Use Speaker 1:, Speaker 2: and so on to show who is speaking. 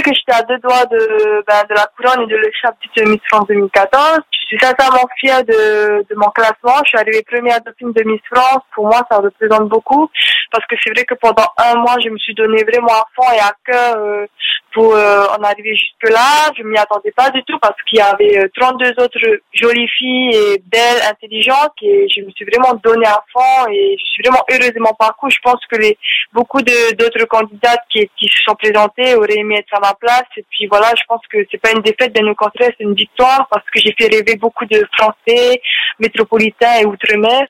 Speaker 1: que j'étais à deux doigts de la couronne et de l'écharpe de Miss France 2014. Je suis sincèrement fière de mon classement. Je suis arrivée première dauphine de Miss France. Pour moi, ça représente beaucoup parce que c'est vrai que pendant un mois, je me suis donné vraiment à fond et à cœur pour en arriver jusque-là. Je m'y attendais pas du tout parce qu'il y avait 32 autres jolies filles et belles, intelligentes et je me suis vraiment donné à fond et je suis vraiment heureuse de mon parcours. Je pense que beaucoup d'autres candidates qui se sont présentées auraient aimé être à ma place et puis voilà, je pense que c'est pas une défaite, bien au contraire, c'est une victoire parce que j'ai fait rêver beaucoup de Français, métropolitains et outre-mer.